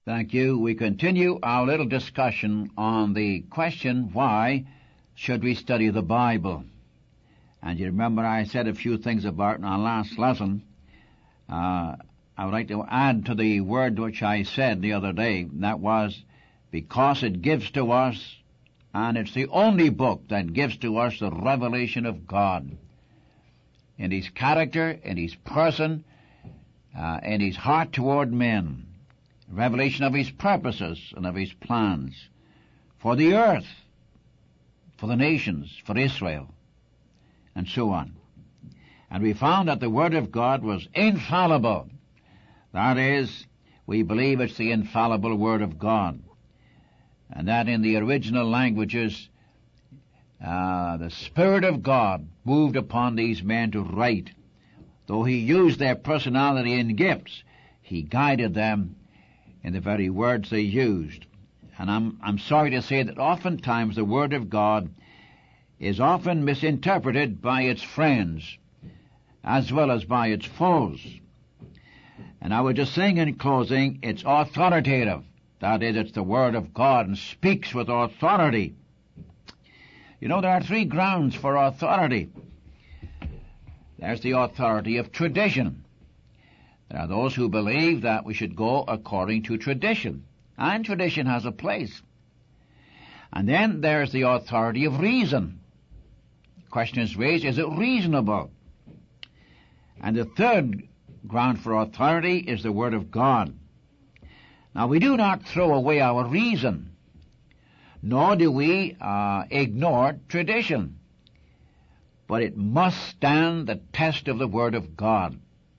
Thank you. We continue our little discussion on the question, why should we study the Bible? And you remember I said a few things about it in our last lesson. I would like to add to the word which I said the other day. That was because it gives to us, and it's the only book that gives to us the revelation of God in His character, in His person, in His heart toward men. Revelation of His purposes and of His plans for the earth, for the nations, for Israel, and so on. And we found that the Word of God was infallible. That is, we believe it's the infallible Word of God. And that in the original languages, the Spirit of God moved upon these men to write. Though He used their personality and gifts, He guided them in the very words they used. And I'm sorry to say that oftentimes the Word of God is often misinterpreted by its friends as well as by its foes. And I was just saying in closing, it's authoritative. That is, it's the Word of God and speaks with authority. You know, there are three grounds for authority. There's the authority of tradition. There are those who believe that we should go according to tradition, and tradition has a place. And then there's the authority of reason. The question is raised, is it reasonable? And the third ground for authority is the Word of God. Now, we do not throw away our reason, nor do we ignore tradition, but it must stand the test of the Word of God.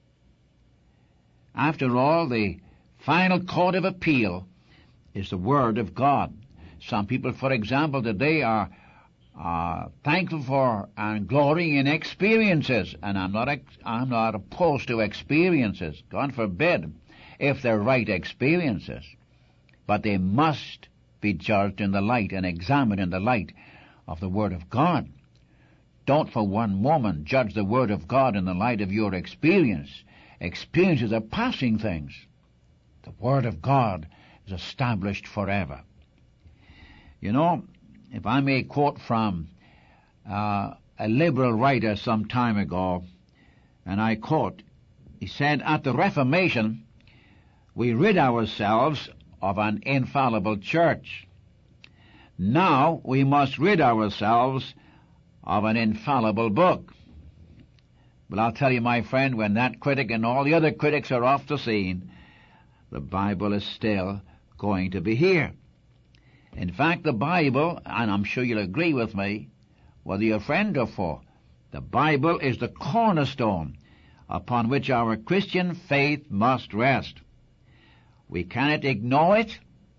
After all, the final court of appeal is the Word of God. Some people, for example, today are thankful for and glorying in experiences, and I'm not opposed to experiences. God forbid, if they're right experiences, but they must be judged in the light and examined in the light of the Word of God. Don't for one moment judge the Word of God in the light of your experience. Experiences are passing things. The Word of God is established forever. You know, if I may quote from a liberal writer some time ago, and I quote, he said, "At the Reformation, we rid ourselves of an infallible church. Now we must rid ourselves of an infallible book." But I'll tell you, my friend, when that critic and all the other critics are off the scene, the Bible is still going to be here. In fact, the Bible, and I'm sure you'll agree with me, whether you're a friend or foe, the Bible is the cornerstone upon which our Christian faith must rest. We cannot ignore it.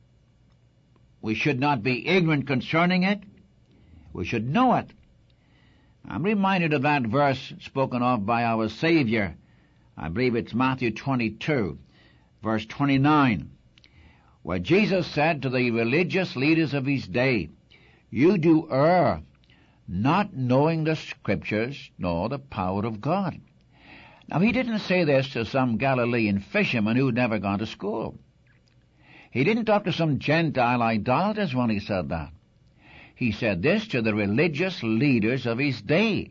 We should not be ignorant concerning it. We should know it. I'm reminded of that verse spoken of by our Savior. I believe it's Matthew 22, verse 29, where Jesus said to the religious leaders of His day, "You do err, not knowing the Scriptures nor the power of God." Now, He didn't say this to some Galilean fisherman who'd never gone to school. He didn't talk to some Gentile idolaters when He said that. He said this to the religious leaders of His day.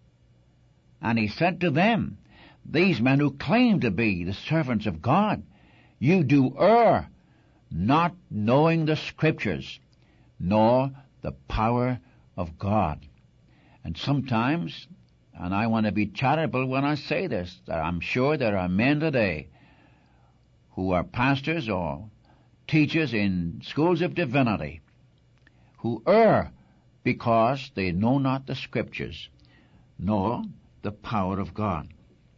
And He said to them, these men who claim to be the servants of God, "You do err, not knowing the Scriptures, nor the power of God." And sometimes, and I want to be charitable when I say this, that I'm sure there are men today who are pastors or teachers in schools of divinity who err because they know not the Scriptures, nor the power of God.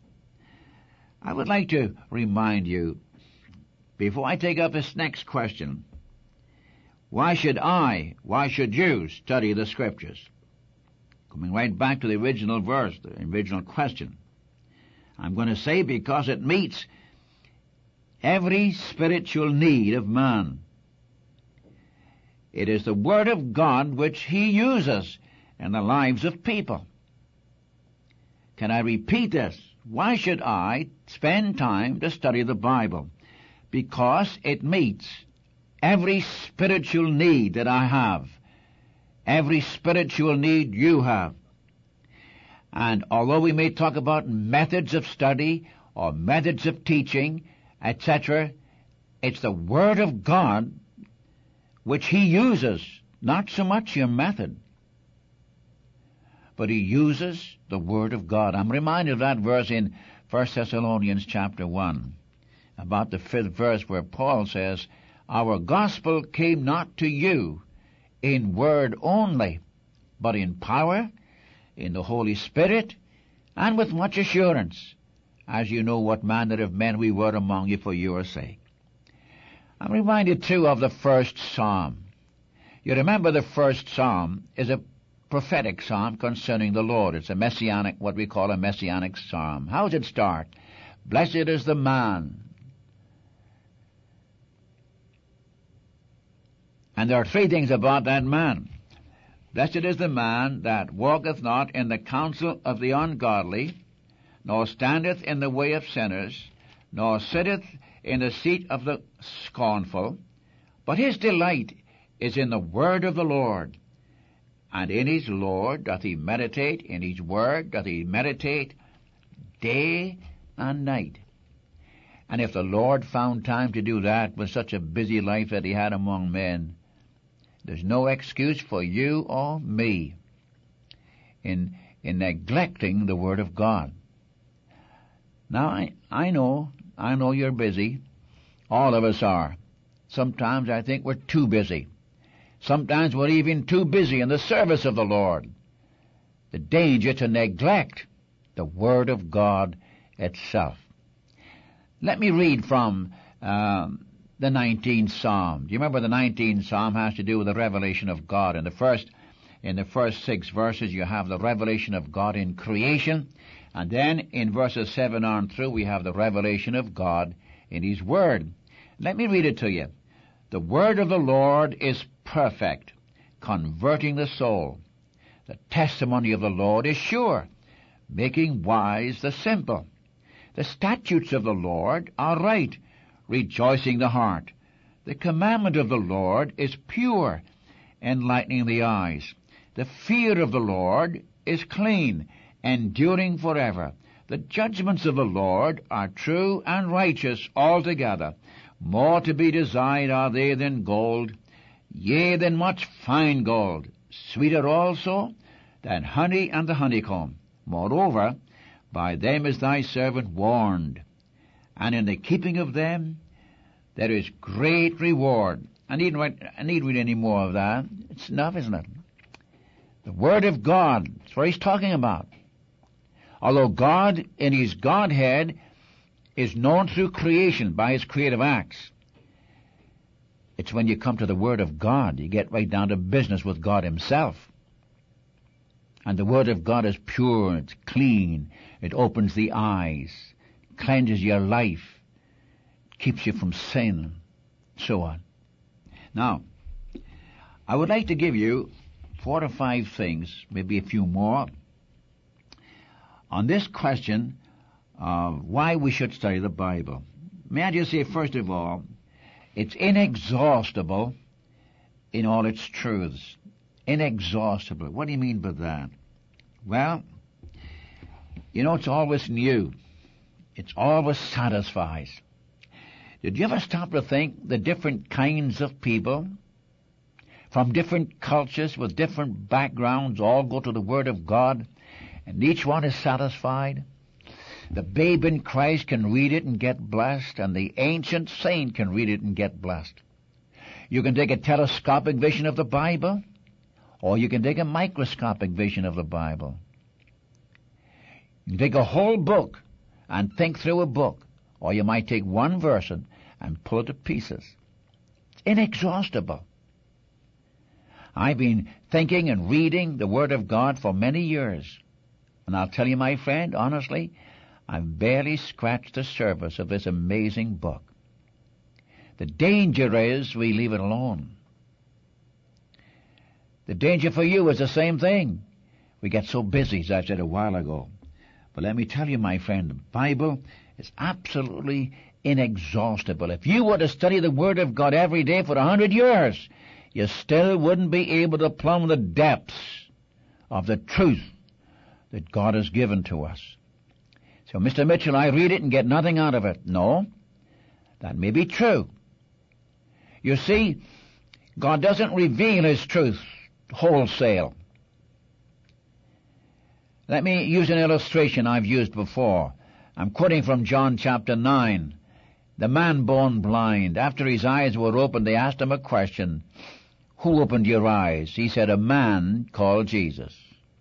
I would like to remind you, before I take up this next question, why should you study the Scriptures? Coming right back to the original verse, the original question. I'm going to say because it meets every spiritual need of man. It is the Word of God which He uses in the lives of people. Can I repeat this? Why should I spend time to study the Bible? because it meets every spiritual need that I have, every spiritual need you have. And although we may talk about methods of study or methods of teaching, etc., it's the Word of God which He uses, not so much your method, but He uses the Word of God. I'm reminded of that verse in 1 Thessalonians chapter 1, about the 5th verse, where Paul says, "Our gospel came not to you in word only, but in power, in the Holy Spirit, and with much assurance, as you know what manner of men we were among you for your sake." I'm reminded too of the first psalm. You remember the first psalm is a prophetic psalm concerning the Lord. It's a messianic, what we call a messianic psalm. How does it start? Blessed is the man. And there are three things about that man. Blessed is the man that walketh not in the counsel of the ungodly, nor standeth in the way of sinners, nor sitteth in the seat of the scornful, but his delight is in the word of the Lord. And in his Lord doth he meditate, in his word doth he meditate day and night. And if the Lord found time to do that with such a busy life that he had among men, there's no excuse for you or me in neglecting the Word of God. Now, I know you're busy. All of us are. Sometimes I think we're too busy. Sometimes we're even too busy in the service of the Lord. The danger to neglect the Word of God itself. Let me read from the 19th Psalm. Do you remember the 19th Psalm has to do with the revelation of God? In the first 6 verses you have the revelation of God in creation, and then in verses 7 on through we have the revelation of God in His Word. Let me read it to you. The Word of the Lord is perfect, converting the soul. The testimony of the Lord is sure, making wise the simple. The statutes of the Lord are right, rejoicing the heart. The commandment of the Lord is pure, enlightening the eyes. The fear of the Lord is clean, enduring forever. The judgments of the Lord are true and righteous altogether. More to be desired are they than gold, yea, than much fine gold, sweeter also than honey and the honeycomb. Moreover, by them is thy servant warned, and in the keeping of them there is great reward. I need read any more of that. It's enough, isn't it? The Word of God, that's what he's talking about. Although God in His Godhead is known through creation by His creative acts, it's when you come to the Word of God, you get right down to business with God Himself. And the Word of God is pure, it's clean, it opens the eyes, cleanses your life, keeps you from sin, so on. Now, I would like to give you 4 or 5 things, maybe a few more, on this question of why we should study the Bible. May I just say, first of all, it's inexhaustible in all its truths. Inexhaustible. What do you mean by that? Well, you know, it's always new. It's always satisfies. Did you ever stop to think the different kinds of people from different cultures with different backgrounds all go to the Word of God, and each one is satisfied? The babe in Christ can read it and get blessed, and the ancient saint can read it and get blessed. You can take a telescopic vision of the Bible, or you can take a microscopic vision of the Bible. You can take a whole book and think through a book, or you might take one verse and pull it to pieces. It's inexhaustible. I've been thinking and reading the Word of God for many years, and I'll tell you, my friend, honestly, I've barely scratched the surface of this amazing book. The danger is we leave it alone. The danger for you is the same thing. We get so busy, as I said a while ago. But let me tell you, my friend, the Bible is absolutely inexhaustible. If you were to study the Word of God every day for 100 years, you still wouldn't be able to plumb the depths of the truth that God has given to us. So, Mr. Mitchell, I read it and get nothing out of it. No, that may be true. You see, God doesn't reveal His truth wholesale. Let me use an illustration I've used before. I'm quoting from John chapter 9. The man born blind, after his eyes were opened, they asked him a question. Who opened your eyes? He said, a man called Jesus.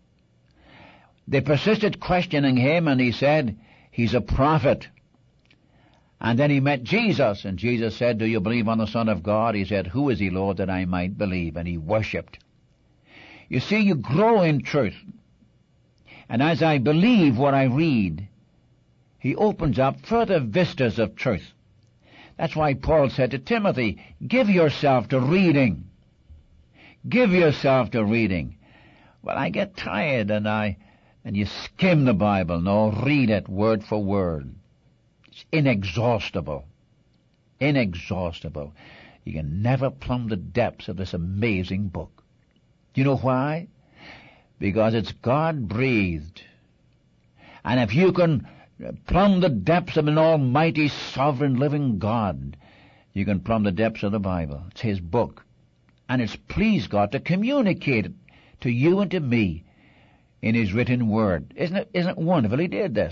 They persisted questioning him, and he said, he's a prophet. And then he met Jesus, and Jesus said, do you believe on the Son of God? He said, who is he, Lord, that I might believe? And he worshipped. You see, you grow in truth. And as I believe what I read, he opens up further vistas of truth. That's why Paul said to Timothy, give yourself to reading. Give yourself to reading. Well, I get tired and you skim the Bible. No, read it word for word. It's inexhaustible. Inexhaustible. You can never plumb the depths of this amazing book. Do you know why? Because it's God-breathed. And if you can plumb the depths of an almighty, sovereign, living God, you can plumb the depths of the Bible. It's His book. And it's pleased God to communicate it to you and to me in His written word. Isn't it wonderful He did this?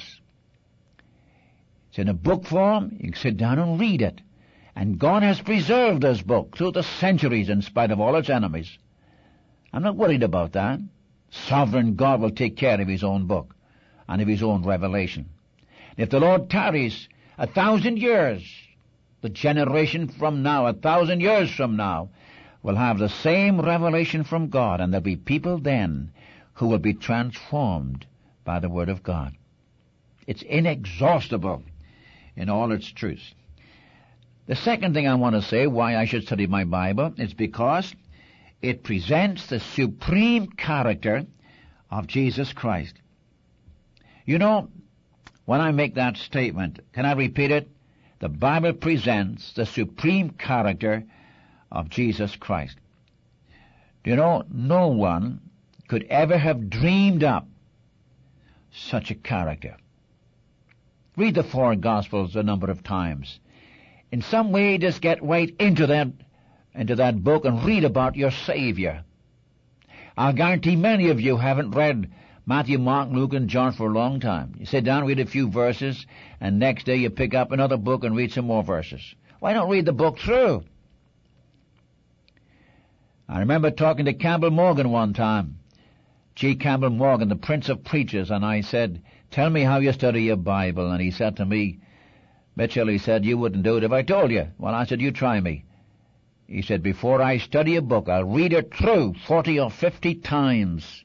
It's in a book form. You can sit down and read it. And God has preserved this book through the centuries in spite of all its enemies. I'm not worried about that. Sovereign God will take care of His own book and of His own revelation. If the Lord tarries 1,000 years, the generation from now, 1,000 years from now, will have the same revelation from God, and there'll be people then who will be transformed by the Word of God. It's inexhaustible in all its truths. The second thing I want to say why I should study my Bible is because it presents the supreme character of Jesus Christ. You know, when I make that statement, can I repeat it? The Bible presents the supreme character of Jesus Christ. Do you know, no one could ever have dreamed up such a character. Read the four Gospels a number of times. In some way, just get right into that book and read about your Savior. I'll guarantee many of you haven't read Matthew, Mark, Luke, and John for a long time. You sit down, read a few verses, and next day you pick up another book and read some more verses. Why don't read the book through? I remember talking to Campbell Morgan one time, G. Campbell Morgan, the Prince of Preachers, and I said, tell me how you study your Bible. And he said to me, Mitchell, he said, you wouldn't do it if I told you. Well, I said, you try me. He said, before I study a book, I'll read it through 40 or 50 times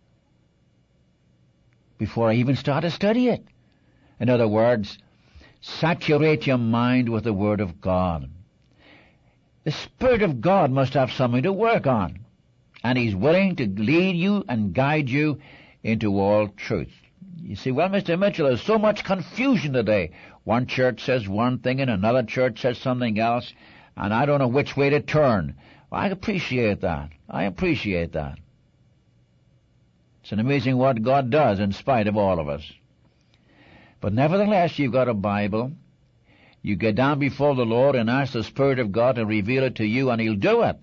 before I even start to study it. In other words, saturate your mind with the Word of God. The Spirit of God must have something to work on, and He's willing to lead you and guide you into all truth. You see, well, Mr. Mitchell, there's so much confusion today. One church says one thing and another church says something else, and I don't know which way to turn. Well, I appreciate that. It's an amazing what God does in spite of all of us. But nevertheless, you've got a Bible. You get down before the Lord and ask the Spirit of God to reveal it to you, and He'll do it.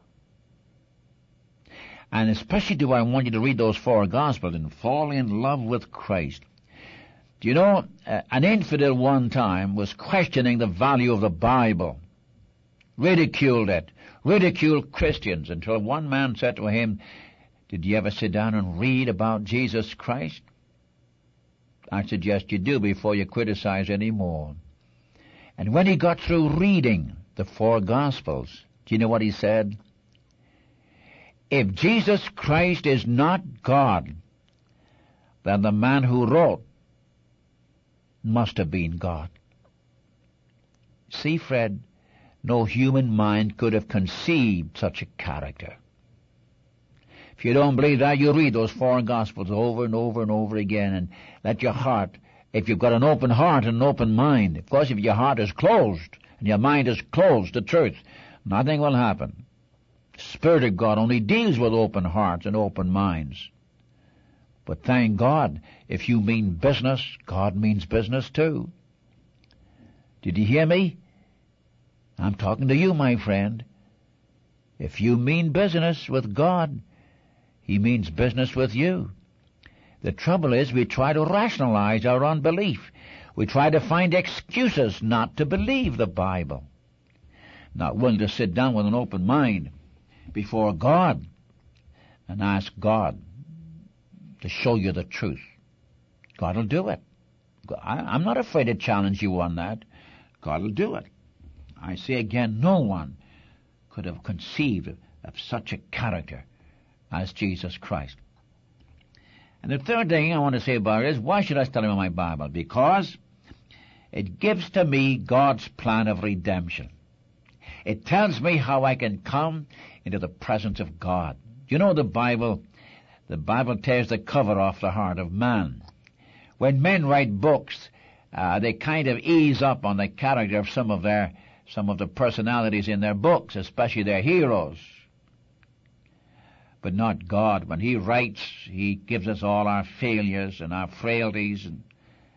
And especially do I want you to read those four Gospels and fall in love with Christ. Do you know, an infidel one time was questioning the value of the Bible, ridiculed it, ridiculed Christians, until one man said to him, did you ever sit down and read about Jesus Christ? I suggest you do before you criticize any more. And when he got through reading the four Gospels, do you know what he said? If Jesus Christ is not God, then the man who wrote must have been God. See, Fred, no human mind could have conceived such a character. If you don't believe that, you read those four Gospels over and over and over again, and let your heart if you've got an open heart and an open mind. Of course, if your heart is closed and your mind is closed to truth, nothing will happen. The Spirit of God only deals with open hearts and open minds. But thank God, if you mean business, God means business too. Did you hear me? I'm talking to you, my friend. If you mean business with God, He means business with you. The trouble is we try to rationalize our unbelief. We try to find excuses not to believe the Bible. Not willing to sit down with an open mind before God and ask God to show you the truth. God will do it. I'm not afraid to challenge you on that. God will do it. I say again, no one could have conceived of such a character as Jesus Christ. And the third thing I want to say about it is, why should I study my Bible? Because it gives to me God's plan of redemption. It tells me how I can come into the presence of God. You know, the Bible tears the cover off the heart of man. When men write books, they kind of ease up on the character of some of the personalities in their books, especially their heroes. But not God. When He writes, He gives us all our failures and our frailties. And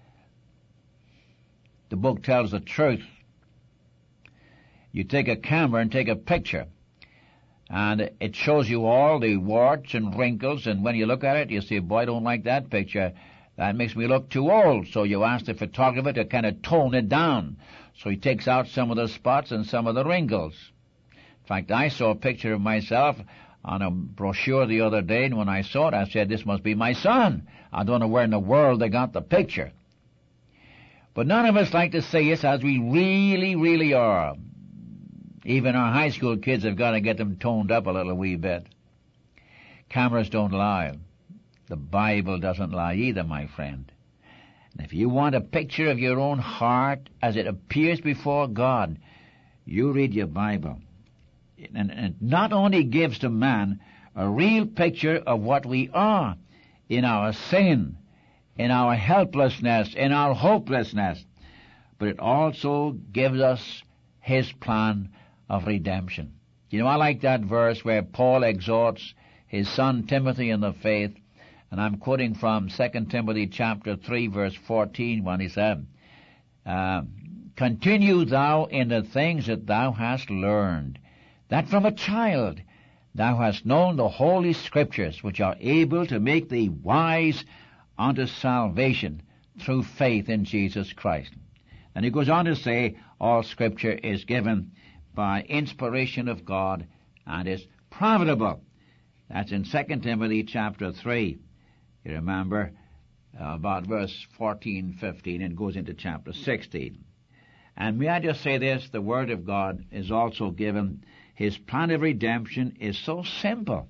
the book tells the truth. You take a camera and take a picture, and it shows you all the warts and wrinkles, and when you look at it, you say, boy, I don't like that picture. That makes me look too old. So you ask the photographer to kind of tone it down. So he takes out some of the spots and some of the wrinkles. In fact, I saw a picture of myself on a brochure the other day, and when I saw it, I said, this must be my son. I don't know where in the world they got the picture. But none of us like to say us as we really, really are. Even our high school kids have got to get them toned up a little wee bit. Cameras don't lie. The Bible doesn't lie either, my friend. And if you want a picture of your own heart as it appears before God, you read your Bible. And it not only gives to man a real picture of what we are in our sin, in our helplessness, in our hopelessness, but it also gives us His plan of redemption. You know, I like that verse where Paul exhorts his son Timothy in the faith, and I'm quoting from 2 Timothy chapter 3 verse 14 when he said, continue thou in the things that thou hast learned, that from a child thou hast known the holy scriptures, which are able to make thee wise unto salvation through faith in Jesus Christ. And he goes on to say, all scripture is given by inspiration of God and is profitable. That's in 2 Timothy chapter 3. You remember about verse 14, 15, and goes into chapter 16. And may I just say this, the Word of God is also given. His plan of redemption is so simple.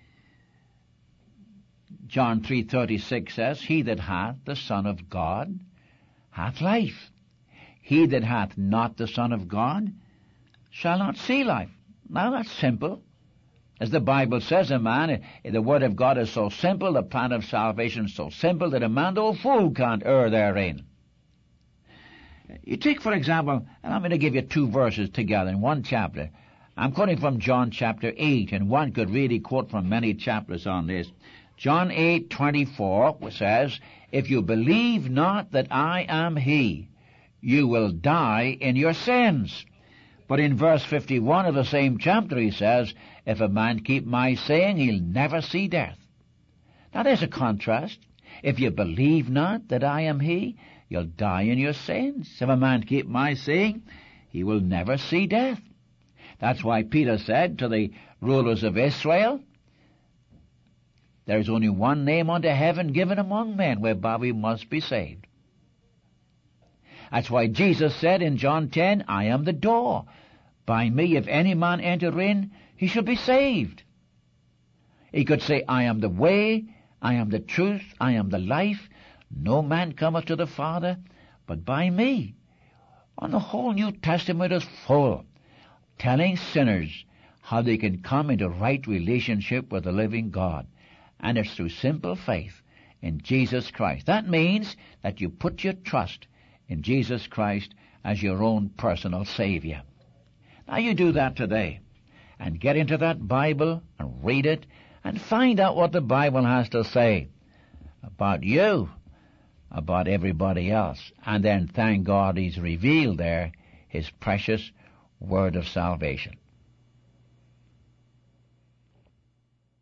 John 3:36 says, he that hath the Son of God hath life. He that hath not the Son of God shall not see life. Now that's simple. As the Bible says, the Word of God is so simple, the plan of salvation is so simple that a man, though a fool, can't err therein. You take, for example, and I'm going to give you two verses together in one chapter. I'm quoting from John chapter 8, and one could really quote from many chapters on this. John 8:24 says, if you believe not that I am He, you will die in your sins. But in verse 51 of the same chapter he says, if a man keep my saying, he'll never see death. Now there's a contrast. If you believe not that I am He, you'll die in your sins. If a man keep my saying, he will never see death. That's why Peter said to the rulers of Israel, there is only one name under heaven given among men whereby we must be saved. That's why Jesus said in John 10, I am the door. By me, if any man enter in, he shall be saved. He could say, I am the way, I am the truth, I am the life. No man cometh to the Father but by me. And the whole New Testament is full, telling sinners how they can come into right relationship with the living God. And it's through simple faith in Jesus Christ. That means that you put your trust in Jesus Christ as your own personal Savior. Now you do that today, and get into that Bible and read it, and find out what the Bible has to say about you, about everybody else, and then thank God He's revealed there His precious word of salvation.